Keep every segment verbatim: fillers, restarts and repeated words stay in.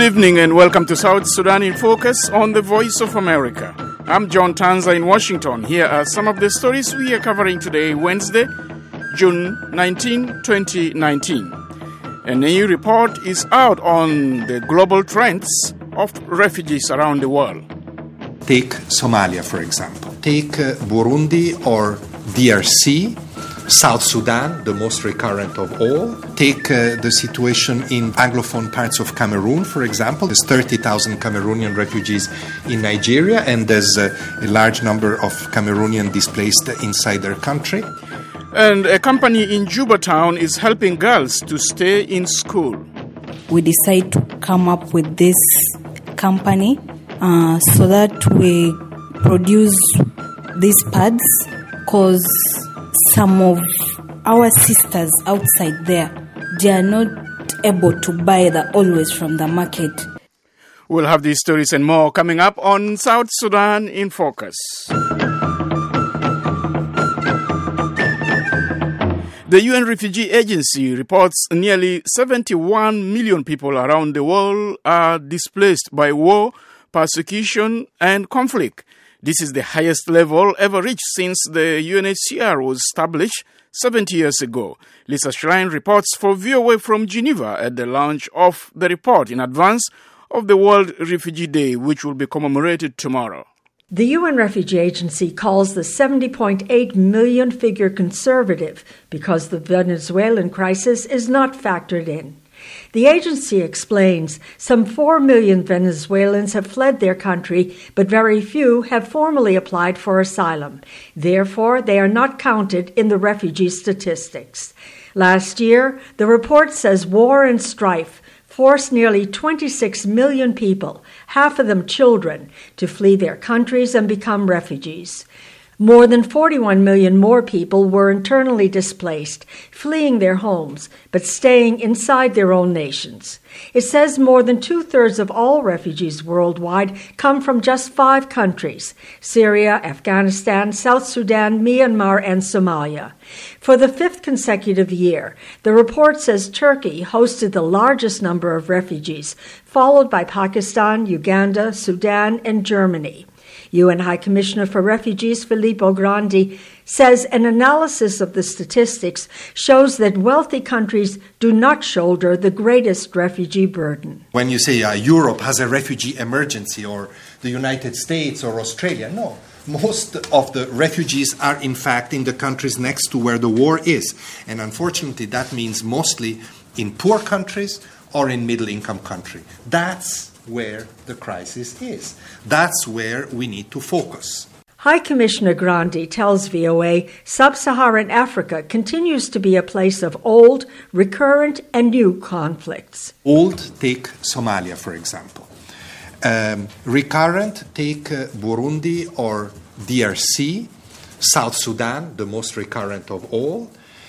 evening and welcome to South Sudan in Focus on the Voice of America. I'm John Tanza in Washington. Here are some of the stories we are covering today, Wednesday, June nineteenth, twenty nineteen. A new report is out on the global trends of refugees around the world. Take Somalia, for example. Take uh, Burundi or D R C. South Sudan, the most recurrent of all. Take uh, the situation in Anglophone parts of Cameroon, for example. There's thirty thousand Cameroonian refugees in Nigeria, and there's uh, a large number of Cameroonian displaced inside their country. And a company in Juba town is helping girls to stay in school. We decided to come up with this company uh, so that we produce these pads, because some of our sisters outside there, they are not able to buy that always from the market. We'll have these stories and more coming up on South Sudan in Focus. The U N Refugee Agency reports nearly seventy-one million people around the world are displaced by war, persecution, and conflict. This is the highest level ever reached since the U N H C R was established seventy years ago. Lisa Schlein reports for V O A from Geneva at the launch of the report in advance of the World Refugee Day, which will be commemorated tomorrow. The U N Refugee Agency calls the seventy point eight million figure conservative because the Venezuelan crisis is not factored in. The agency explains some four million Venezuelans have fled their country, but very few have formally applied for asylum. Therefore, they are not counted in the refugee statistics. Last year, the report says war and strife forced nearly twenty-six million people, half of them children, to flee their countries and become refugees. More than forty-one million more people were internally displaced, fleeing their homes, but staying inside their own nations. It says more than two-thirds of all refugees worldwide come from just five countries: Syria, Afghanistan, South Sudan, Myanmar, and Somalia. For the fifth consecutive year, the report says Turkey hosted the largest number of refugees, followed by Pakistan, Uganda, Sudan, and Germany. U N High Commissioner for Refugees Filippo Grandi says an analysis of the statistics shows that wealthy countries do not shoulder the greatest refugee burden. When you say uh, Europe has a refugee emergency, or the United States or Australia, no. Most of the refugees are, in fact, in the countries next to where the war is. And unfortunately, that means mostly in poor countries or in middle-income countries. That's where the crisis is. That's where we need to focus. High Commissioner Grandi tells V O A sub-Saharan Africa continues to be a place of old, recurrent, and new conflicts. Old, take Somalia, for example. Um, recurrent, take uh, Burundi or D R C. South Sudan, the most recurrent of all.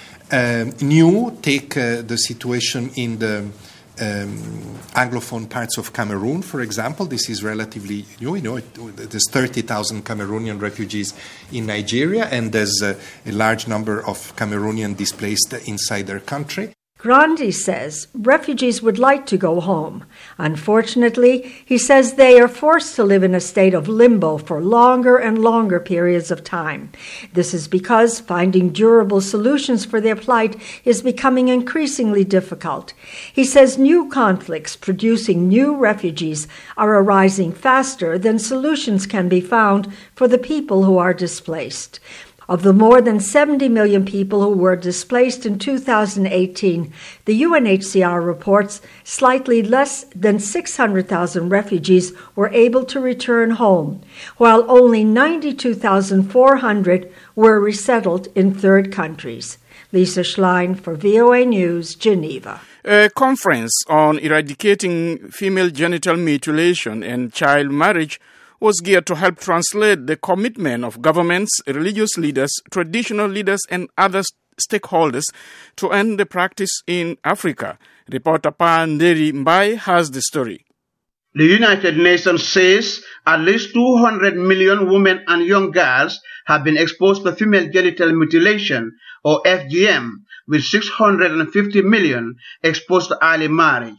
Um, new, take uh, the situation in the Um, Anglophone parts of Cameroon, for example. This is relatively new. You know, it, there's thirty thousand Cameroonian refugees in Nigeria, and there's a, a large number of Cameroonian displaced inside their country. Grandi says refugees would like to go home. Unfortunately, he says they are forced to live in a state of limbo for longer and longer periods of time. This is because finding durable solutions for their plight is becoming increasingly difficult. He says new conflicts producing new refugees are arising faster than solutions can be found for the people who are displaced. Of the more than seventy million people who were displaced in two thousand eighteen, the U N H C R reports slightly less than six hundred thousand refugees were able to return home, while only ninety-two thousand four hundred were resettled in third countries. Lisa Schlein for V O A News, Geneva. A conference on eradicating female genital mutilation and child marriage was geared to help translate the commitment of governments, religious leaders, traditional leaders, and other stakeholders to end the practice in Africa. Reporter Panderi Mbai has the story. The United Nations says at least two hundred million women and young girls have been exposed to female genital mutilation, or F G M, with six hundred fifty million exposed to early marriage.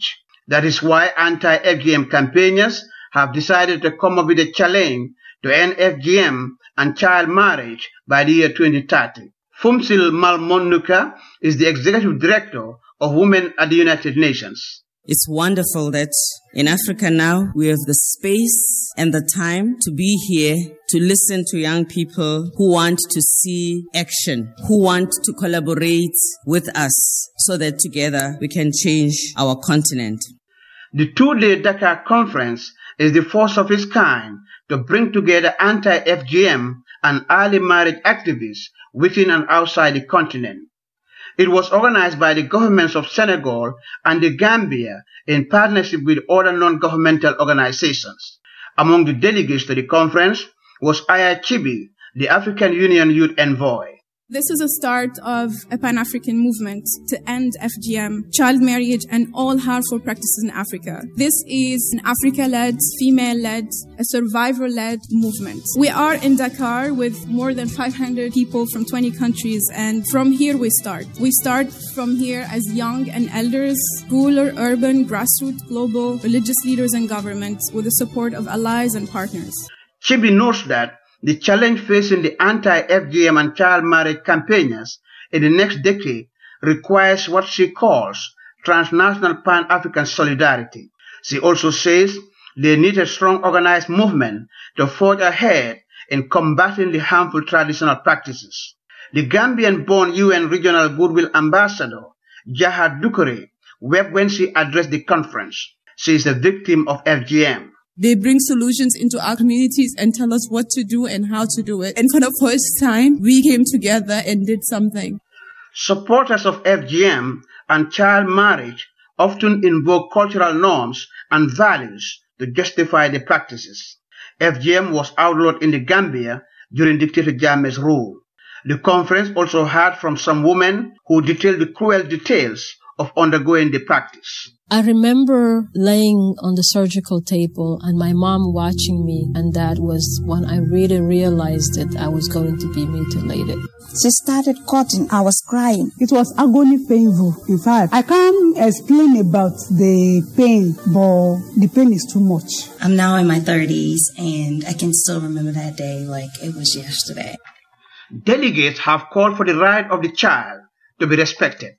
That is why anti-F G M campaigners have decided to come up with a challenge to end F G M and child marriage by the year twenty thirty. Fumsil Malmonuka is the executive director of Women at the United Nations. It's wonderful that in Africa now we have the space and the time to be here to listen to young people who want to see action, who want to collaborate with us so that together we can change our continent. The two-day Dakar conference is the first of its kind to bring together anti-F G M and early marriage activists within and outside the continent. It was organized by the governments of Senegal and the Gambia in partnership with other non-governmental organizations. Among the delegates to the conference was Aya Chibi, the African Union Youth Envoy. This is a start of a Pan-African movement to end F G M, child marriage, and all harmful practices in Africa. This is an Africa-led, female-led, a survivor-led movement. We are in Dakar with more than five hundred people from twenty countries, and from here we start. We start from here as young and elders, rural, urban, grassroots, global, religious leaders and governments with the support of allies and partners. Chibi notes that the challenge facing the anti-F G M and child marriage campaigners in the next decade requires what she calls transnational Pan-African solidarity. She also says they need a strong organized movement to forge ahead in combating the harmful traditional practices. The Gambian-born U N Regional Goodwill Ambassador, Jahad Dukure, wept when she addressed the conference. She is a victim of F G M. They bring solutions into our communities and tell us what to do and how to do it. And for the first time, we came together and did something. Supporters of F G M and child marriage often invoke cultural norms and values to justify the practices. F G M was outlawed in the Gambia during Dictator Jammeh's rule. The conference also heard from some women who detailed the cruel details of undergoing the practice. I remember laying on the surgical table and my mom watching me, and that was when I really realized that I was going to be mutilated. She started cutting. I was crying. It was agony painful. In fact, I can't explain about the pain, but the pain is too much. I'm now in my thirties, and I can still remember that day like it was yesterday. Delegates have called for the right of the child to be respected.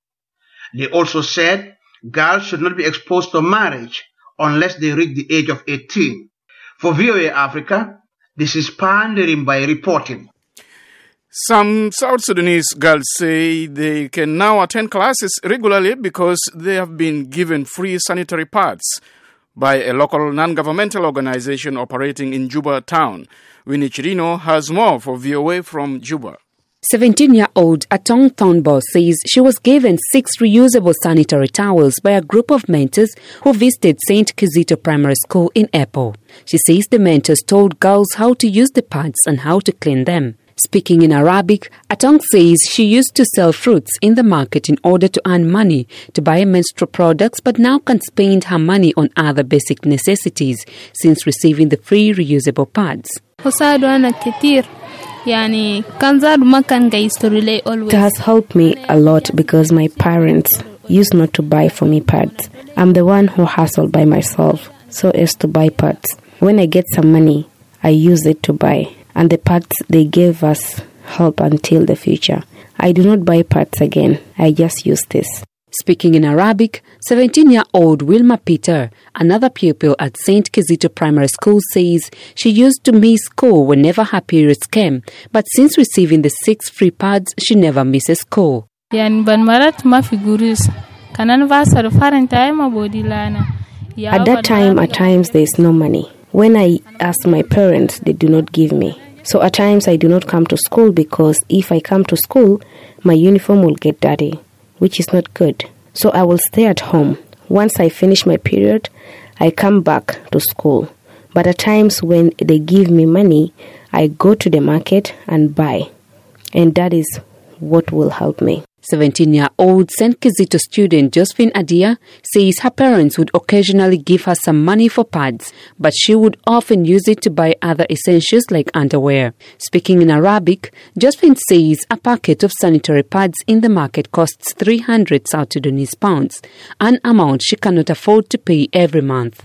They also said girls should not be exposed to marriage unless they reach the age of eighteen. For V O A Africa, this is Pandering by reporting. Some South Sudanese girls say they can now attend classes regularly because they have been given free sanitary pads by a local non-governmental organization operating in Juba town. Winnie Chirino has more for V O A from Juba. seventeen-year-old Atong Thornbo says she was given six reusable sanitary towels by a group of mentors who visited Saint Kizito Primary School in Epo. She says the mentors told girls how to use the pads and how to clean them. Speaking in Arabic, Atong says she used to sell fruits in the market in order to earn money to buy menstrual products, but now can spend her money on other basic necessities since receiving the free reusable pads. It has helped me a lot because my parents used not to buy for me pads. I'm the one who hustled by myself so as to buy pads. When I get some money, I use it to buy. And the pads they gave us help until the future. I do not buy pads again. I just use this. Speaking in Arabic, seventeen-year-old Wilma Peter, another pupil at Saint Kizito Primary School, says she used to miss school whenever her periods came, but since receiving the six free pads, she never misses school. At that time, at times, there is no money. When I ask my parents, they do not give me. So at times, I do not come to school because if I come to school, my uniform will get dirty, which is not good. So I will stay at home. Once I finish my period, I come back to school. But at times when they give me money, I go to the market and buy. And that is what will help me. seventeen-year-old Saint Kizito student Josephine Adia says her parents would occasionally give her some money for pads, but she would often use it to buy other essentials like underwear. Speaking in Arabic, Josephine says a packet of sanitary pads in the market costs three hundred South Sudanese pounds, an amount she cannot afford to pay every month.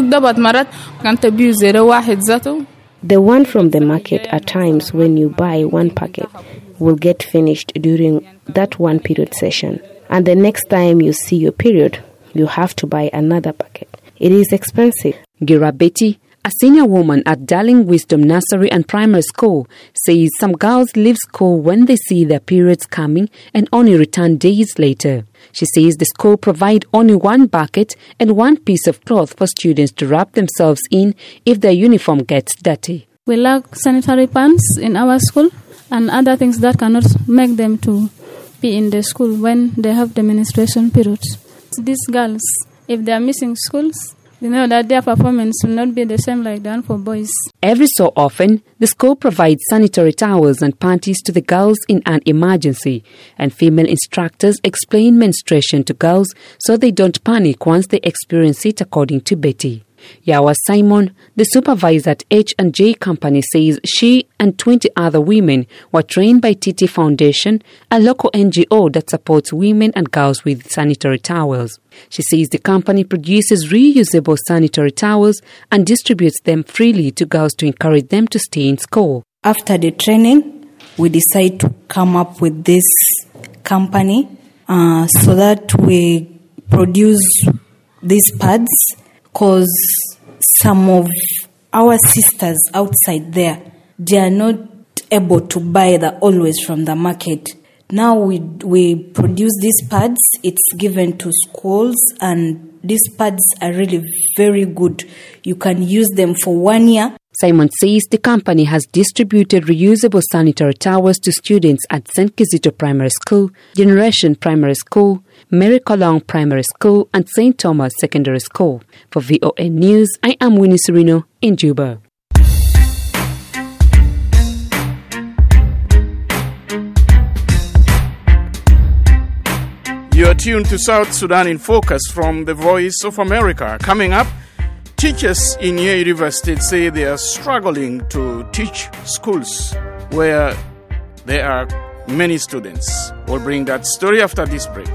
The one from the market, at times when you buy one packet, will get finished during that one period session. And the next time you see your period, you have to buy another packet. It is expensive. Gira Betty, a senior woman at Darling Wisdom Nursery and Primary School, says some girls leave school when they see their periods coming and only return days later. She says the school provide only one bucket and one piece of cloth for students to wrap themselves in if their uniform gets dirty. We lack sanitary pants in our school and other things that cannot make them to be in the school when they have the menstruation periods. These girls, if they are missing schools, you know that their performance will not be the same like the one for boys. Every so often, the school provides sanitary towels and panties to the girls in an emergency, and female instructors explain menstruation to girls so they don't panic once they experience it, according to Betty. Yawa Simon, the supervisor at H and J Company, says she and twenty other women were trained by T T Foundation, a local N G O that supports women and girls with sanitary towels. She says the company produces reusable sanitary towels and distributes them freely to girls to encourage them to stay in school. After the training, we decide to come up with this company uh, so that we produce these pads, because some of our sisters outside there, they are not able to buy the always from the market. Now we we produce these pads, it's given to schools, and these pads are really very good. You can use them for one year. Simon says the company has distributed reusable sanitary towels to students at Saint Kizito Primary School, Generation Primary School, Mary Kolong Primary School, and Saint Thomas Secondary School. For V O N News, I am Winnie Serino in Juba. You are tuned to South Sudan in Focus from the Voice of America. Coming up, teachers in Yei State say they are struggling to teach schools where there are many students. We'll bring that story after this break.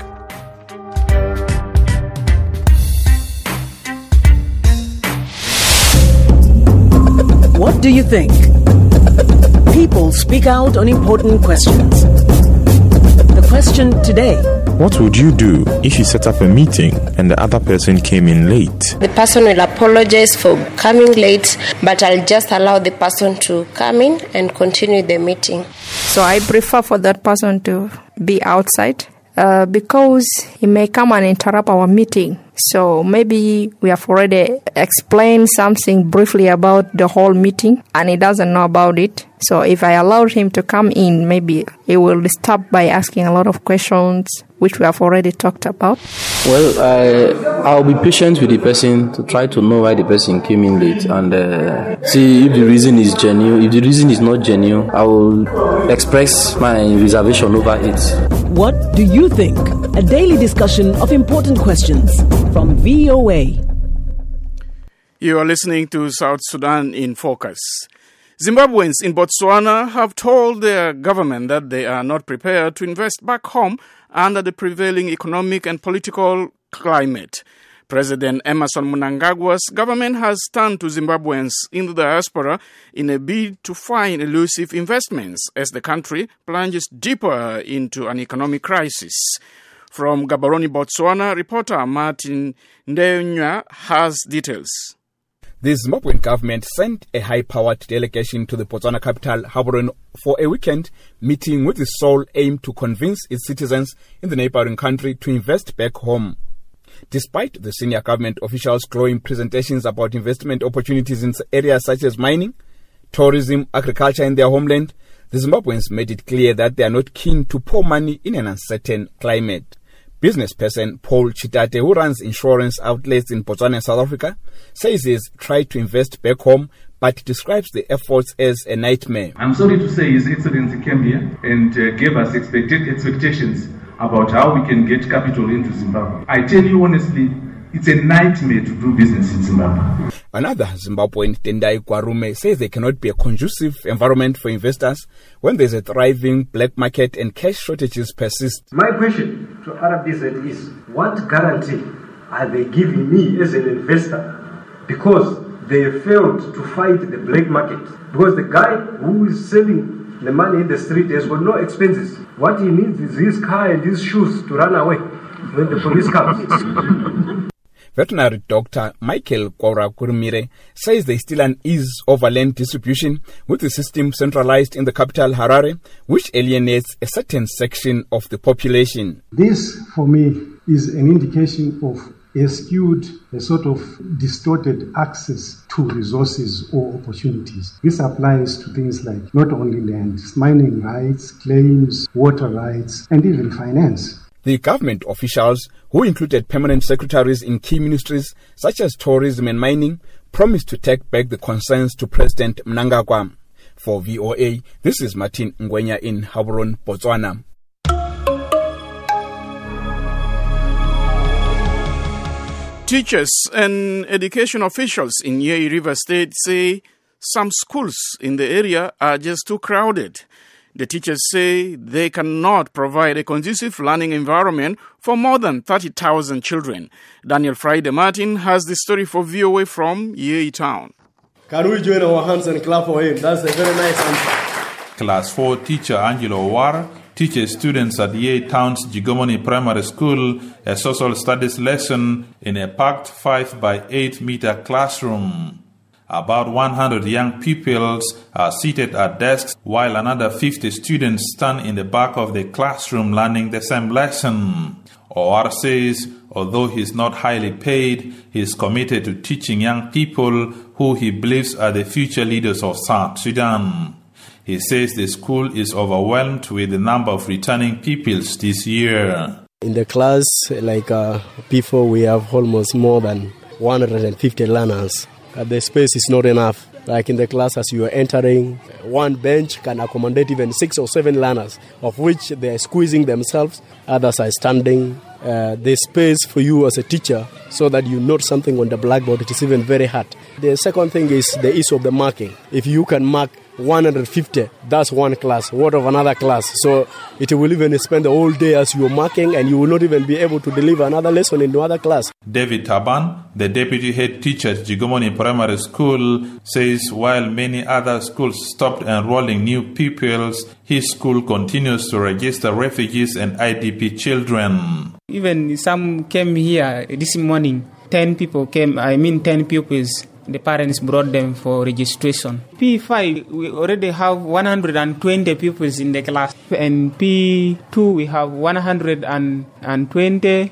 What do you think? People speak out on important questions. The question today: what would you do if you set up a meeting and the other person came in late? The person will apologize for coming late, but I'll just allow the person to come in and continue the meeting. So I prefer for that person to be outside uh, because he may come and interrupt our meeting. So maybe we have already explained something briefly about the whole meeting and he doesn't know about it. So if I allowed him to come in, maybe he will stop by asking a lot of questions which we have already talked about. Well, I, I'll be patient with the person to try to know why the person came in late and uh, see if the reason is genuine. If the reason is not genuine, I will express my reservation over it. What do you think? A daily discussion of important questions from V O A. You are listening to South Sudan in Focus. Zimbabweans in Botswana have told their government that they are not prepared to invest back home under the prevailing economic and political climate. President Emmerson Mnangagwa's government has turned to Zimbabweans in the diaspora in a bid to find elusive investments as the country plunges deeper into an economic crisis. From Gaborone, Botswana, reporter Martin Ndeunya has details. The Zimbabwean government sent a high-powered delegation to the Botswana capital, Gaborone, for a weekend meeting with the sole aim to convince its citizens in the neighboring country to invest back home. Despite the senior government officials' glowing presentations about investment opportunities in areas such as mining, tourism, agriculture in their homeland, the Zimbabweans made it clear that they are not keen to pour money in an uncertain climate. Businessperson Paul Chitate, who runs insurance outlets in Botswana and South Africa, says he's tried to invest back home but describes the efforts as a nightmare. I'm sorry to say His Excellency came here and uh, gave us expected expectations about how we can get capital into Zimbabwe. I tell you honestly, it's a nightmare to do business in Zimbabwe. Another Zimbabwean, Tendai Kwarume, says there cannot be a conducive environment for investors when there's a thriving black market and cash shortages persist. My question to R B Z is, what guarantee are they giving me as an investor? Because they failed to fight the black market. Because the guy who is selling the money in the street has got no expenses. What he needs is his car and his shoes to run away when the police comes. Veterinary Doctor Michael Kwaura Kurumire says there is still an ease over land distribution, with the system centralized in the capital Harare, which alienates a certain section of the population. This, for me, is an indication of a skewed, a sort of distorted access to resources or opportunities. This applies to things like not only land, mining rights, claims, water rights, and even finance. The government officials, who included permanent secretaries in key ministries such as tourism and mining, promised to take back the concerns to President Mnangagwa. For V O A, this is Martin Ngwenya in Gaborone, Botswana. Teachers and education officials in Yei River State say some schools in the area are just too crowded. The teachers say they cannot provide a conducive learning environment for more than thirty thousand children. Daniel Friday Martin has the story for V O A from Yei Town. Can we join our hands and clap for him? That's a very nice answer. Class four teacher Angelo War teaches students at Yei Town's Jigomoni Primary School a social studies lesson in a packed five by eight meter classroom. About one hundred young pupils are seated at desks while another fifty students stand in the back of the classroom learning the same lesson. Owar says although he's not highly paid, he's committed to teaching young people who he believes are the future leaders of South Sudan. He says the school is overwhelmed with the number of returning pupils this year. In the class, like uh, before, we have almost more than one hundred fifty learners. Uh, the space is not enough. Like in the class, as you are entering, one bench can accommodate even six or seven learners, of which they are squeezing themselves, others are standing. Uh, the space for you as a teacher, so that you note something on the blackboard, it is even very hard. The second thing is the issue of the marking. If you can mark one hundred fifty, that's one class. What of another class? So it will even spend the whole day as you're marking, and you will not even be able to deliver another lesson in another class. David Taban, the deputy head teacher at Jigomoni Primary School, says while many other schools stopped enrolling new pupils, his school continues to register refugees and I D P children. Even some came here this morning. Ten people came, I mean ten pupils. The parents brought them for registration. P five, we already have one hundred twenty pupils in the class. And P two, we have one hundred twenty.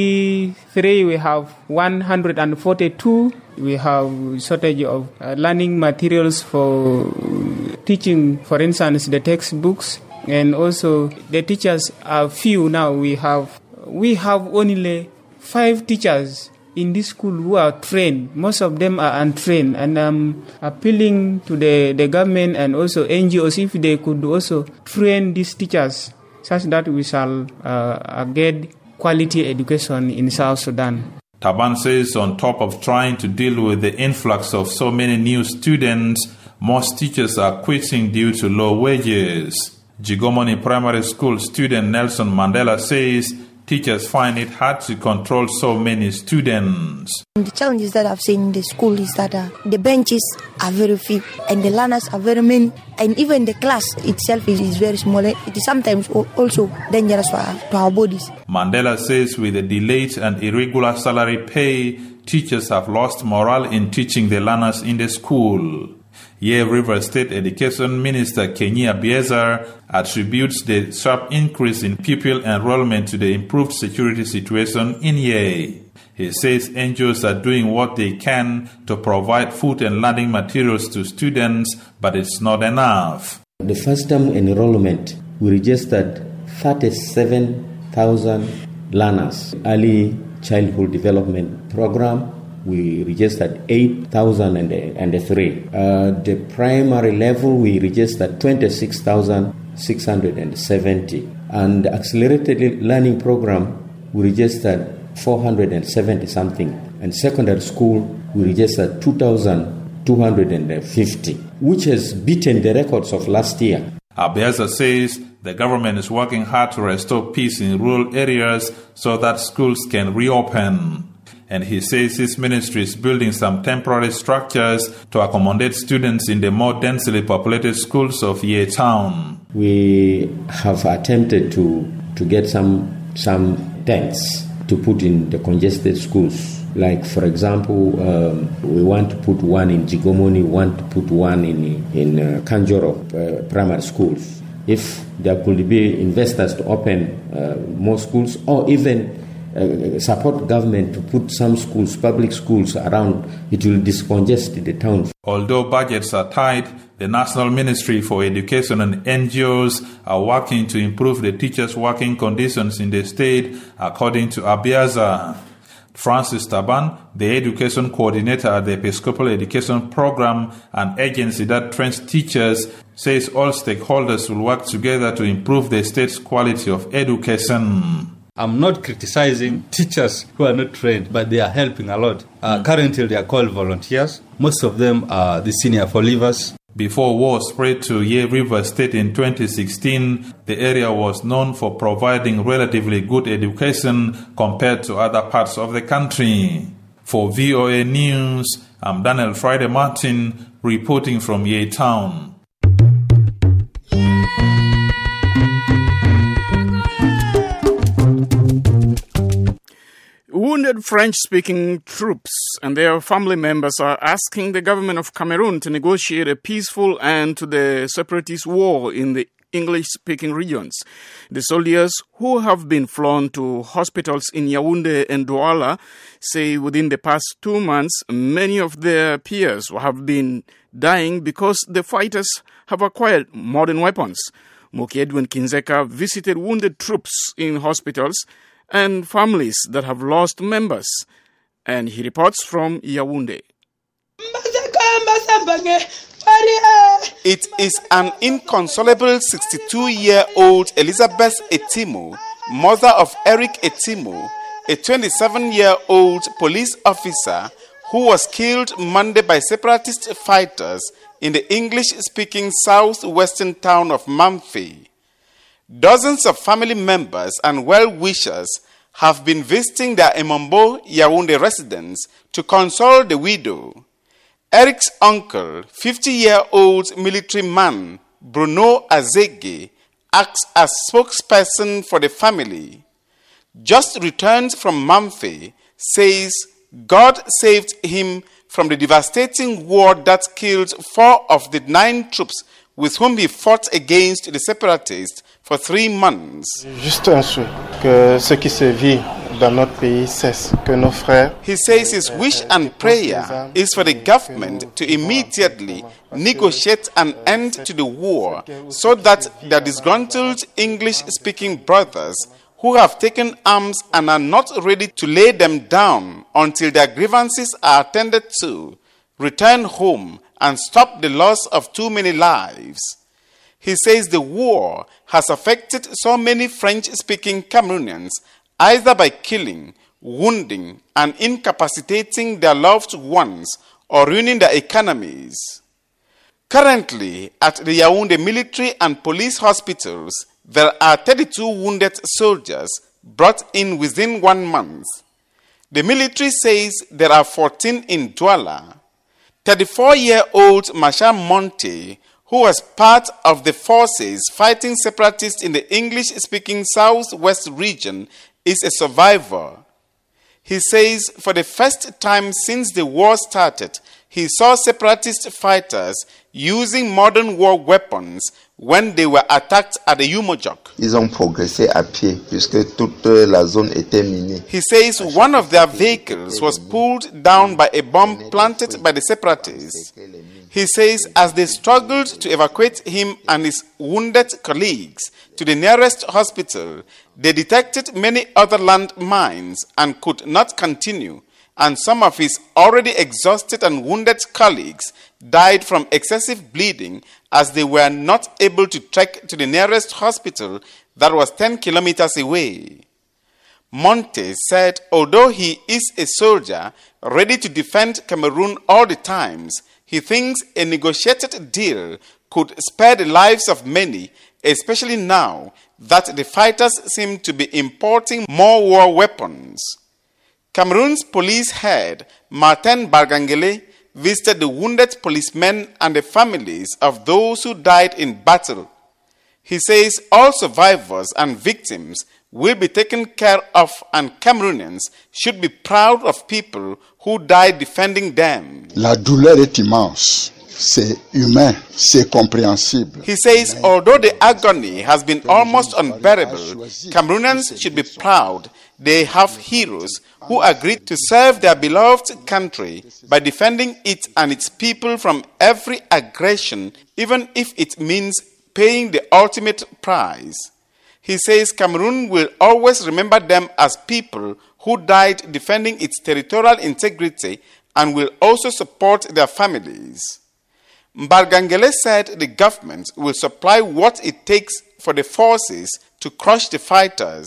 P three, we have one hundred forty-two. We have shortage of uh, learning materials for teaching, for instance, the textbooks. And also, the teachers are few now. We have, we have only five teachers in this school who are trained. Most of them are untrained, and I'm appealing to the, the government and also N G Os if they could also train these teachers such that we shall uh, get quality education in South Sudan. Taban says on top of trying to deal with the influx of so many new students, most teachers are quitting due to low wages. Jigomoni Primary School student Nelson Mandela says teachers find it hard to control so many students. The challenges that I've seen in the school is that uh, the benches are very few and the learners are very many, and even the class itself is, is very small. It is sometimes also dangerous for our, to our bodies. Mandela says with the delayed and irregular salary pay, teachers have lost morale in teaching the learners in the school. Yei River State Education Minister Kenya Biezar attributes the sharp increase in pupil enrollment to the improved security situation in Yei. He says N G Os are doing what they can to provide food and learning materials to students, but it's not enough. The first term enrollment, we registered thirty-seven thousand learners. Early Childhood Development Program, we registered eight thousand three. Uh, the primary level, we registered twenty-six thousand six hundred seventy. And the accelerated learning program, we registered four hundred seventy something. And secondary school, we registered two thousand two hundred fifty, which has beaten the records of last year. Abiaza says the government is working hard to restore peace in rural areas so that schools can reopen. And he says his ministry is building some temporary structures to accommodate students in the more densely populated schools of Yei Town. We have attempted to, to get some, some tents to put in the congested schools. Like, for example, um, we want to put one in Jigomoni, we want to put one in, in uh, Kanjoro uh, primary schools. If there could be investors to open uh, more schools, or even uh, support government to put some schools, public schools around, it will decongest the town. Although budgets are tight, the National Ministry for Education and N G Os are working to improve the teachers' working conditions in the state, according to Abiaza. Francis Taban, the education coordinator at the Episcopal Education Program, an agency that trains teachers, says all stakeholders will work together to improve the state's quality of education. I'm not criticizing teachers who are not trained, but they are helping a lot. Uh, currently, they are called volunteers. Most of them are the senior four-leavers. Before war spread to Yei River State in twenty sixteen, the area was known for providing relatively good education compared to other parts of the country. For V O A News, I'm Daniel Friday Martin, reporting from Yei Town. Wounded French-speaking troops and their family members are asking the government of Cameroon to negotiate a peaceful end to the separatist war in the English-speaking regions. The soldiers who have been flown to hospitals in Yaoundé and Douala say within the past two months, many of their peers have been dying because the fighters have acquired modern weapons. Moki Edwin Kinzeka visited wounded troops in hospitals and families that have lost members. And he reports from Yaoundé. It is an inconsolable sixty-two-year-old Elizabeth Etimo, mother of Eric Etimo, a twenty-seven-year-old police officer who was killed Monday by separatist fighters in the English-speaking southwestern town of Mamfe. Dozens of family members and well-wishers have been visiting their Emombo Yaoundé residence to console the widow. Eric's uncle, fifty-year-old military man Bruno Azege, acts as spokesperson for the family. Just returned from Mamfe, says God saved him from the devastating war that killed four of the nine troops with whom he fought against the separatists for three months. Juste un souhait que ce qui se vit dans notre pays cesse, que nos frères. He says his wish and prayer is for the government to immediately negotiate an end to the war so that their disgruntled English-speaking brothers who have taken arms and are not ready to lay them down until their grievances are attended to, return home and stop the loss of too many lives. He says the war has affected so many French-speaking Cameroonians either by killing, wounding, and incapacitating their loved ones or ruining their economies. Currently, at the Yaoundé military and police hospitals, there are thirty-two wounded soldiers brought in within one month. The military says there are fourteen in Douala. thirty-four-year-old Masha Monte, who was part of the forces fighting separatists in the English-speaking southwest region, is a survivor. He says for the first time since the war started, he saw separatist fighters using modern war weapons when they were attacked at the Yumojok. Ils ont progressé à pied puisque toute la zone était minée. He says one of their vehicles was pulled down by a bomb planted by the separatists. He says as they struggled to evacuate him and his wounded colleagues to the nearest hospital, they detected many other landmines and could not continue, and some of his already exhausted and wounded colleagues died from excessive bleeding as they were not able to trek to the nearest hospital that was ten kilometers away. Monte said although he is a soldier ready to defend Cameroon all the times, he thinks a negotiated deal could spare the lives of many, especially now that the fighters seem to be importing more war weapons. Cameroon's police head, Martin Bargangele, visited the wounded policemen and the families of those who died in battle. He says all survivors and victims will be taken care of, and Cameroonians should be proud of people who died defending them. La douleur est immense. C'est humain, c'est compréhensible. He says although the agony has been almost unbearable, Cameroonians should be proud they have heroes who agreed to serve their beloved country by defending it and its people from every aggression, even if it means paying the ultimate price. He says Cameroon will always remember them as people who died defending its territorial integrity and will also support their families. Mbargangele said the government will supply what it takes for the forces to crush the fighters.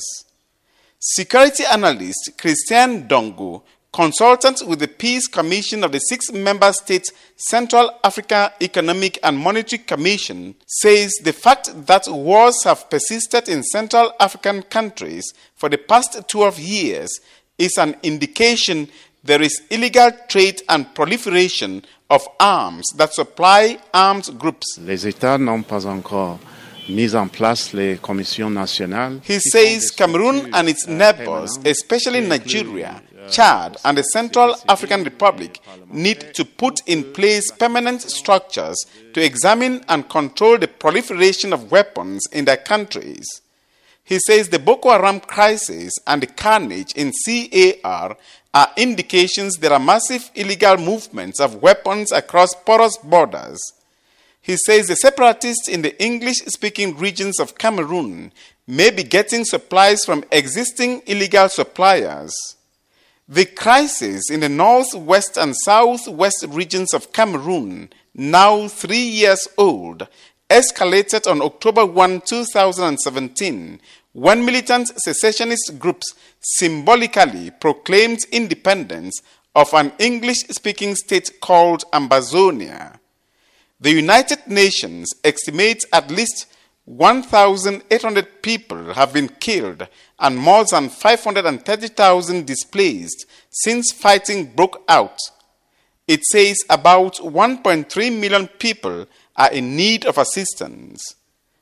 Security analyst Christian Dongo, consultant with the Peace Commission of the six-member state Central Africa Economic and Monetary Commission, says the fact that wars have persisted in Central African countries for the past twelve years is an indication there is illegal trade and proliferation of arms that supply armed groups. Les États n'ont pas encore mis en place les commissions nationales. He says Cameroon and its neighbors, especially Nigeria, Chad, and the Central African Republic, need to put in place permanent structures to examine and control the proliferation of weapons in their countries. He says the Boko Haram crisis and the carnage in C A R are indications there are massive illegal movements of weapons across porous borders. He says the separatists in the English-speaking regions of Cameroon may be getting supplies from existing illegal suppliers. The crisis in the northwest and southwest regions of Cameroon, now three years old, escalated on October first, two thousand seventeen, when militant secessionist groups symbolically proclaimed independence of an English-speaking state called Ambazonia. The United Nations estimates at least one thousand eight hundred people have been killed and more than five hundred thirty thousand displaced since fighting broke out. It says about one point three million people are in need of assistance.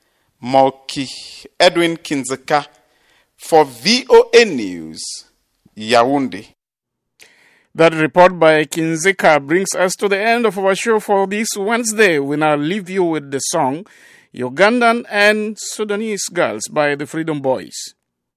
Moki Edwin Kinzeka for V O A News, Yaoundé. That report by Kinzeka brings us to the end of our show for this Wednesday. We now leave you with the song Ugandan and Sudanese Girls by the Freedom Boys.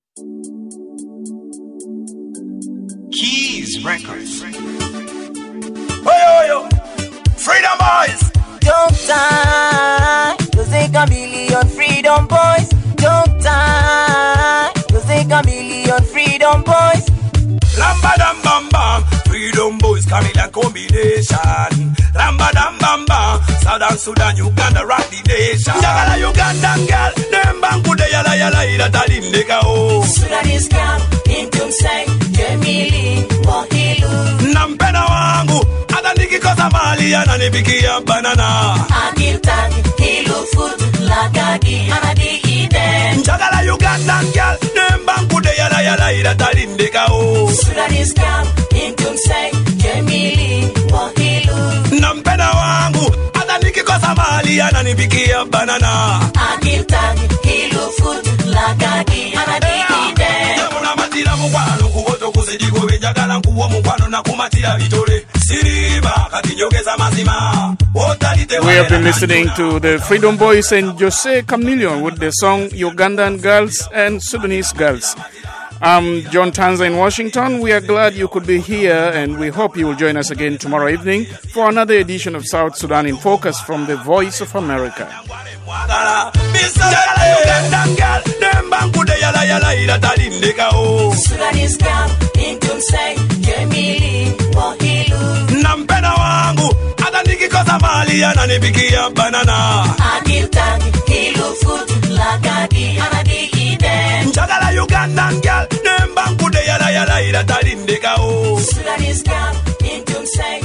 Keys Records. Oyo, oyo. Freedom Boys. Don't die, cause they a million Freedom Boys. Don't die, cause they a million Freedom Boys. Ramba dam bam bam, Freedom Boys Camilla combination. Ramba dam bam bam, Southern Sudan, Uganda rock the nation. Jagala Ugandan girl, dem bangu de yala yala ila talindeka o. Sudanese girl, intum say, Jemili, Wahilu. Nampena wangu, adaniki kosa mali ananibikia banana. Akiltaki, hilu food, lagagi, anadi ide. Jagala Ugandan girl, dem bangu de yala yala ila talindeka o. Sudanese girl, intum say, Jemili, Wahilu. Nampena wangu, adaniki kosa mali ananibikia banana. Akiltaki, hilu food, lagagi, anadi ide. Yamuna matira mukwano kuwoto kuzidigo bejagala nkuwo mukwano na kumatira vitole. Siriba kati nyogeza mazima. We have been listening to the Freedom Boys and Jose Chameleon with the song Ugandan Girls and Sudanese Girls. I'm John Tanza in Washington. We are glad you could be here, and we hope you will join us again tomorrow evening for another edition of South Sudan in Focus from the Voice of America. Sudanese girl, intum say, Jemili, Wahilu. Nampena wangu, adaniki kosa mali ananibikia banana. Akiltaki, hilu food, lagagi, anadi Ugandan girl, them banku de yala yala ida tarinde ka o. Sudanese girl, in tune say.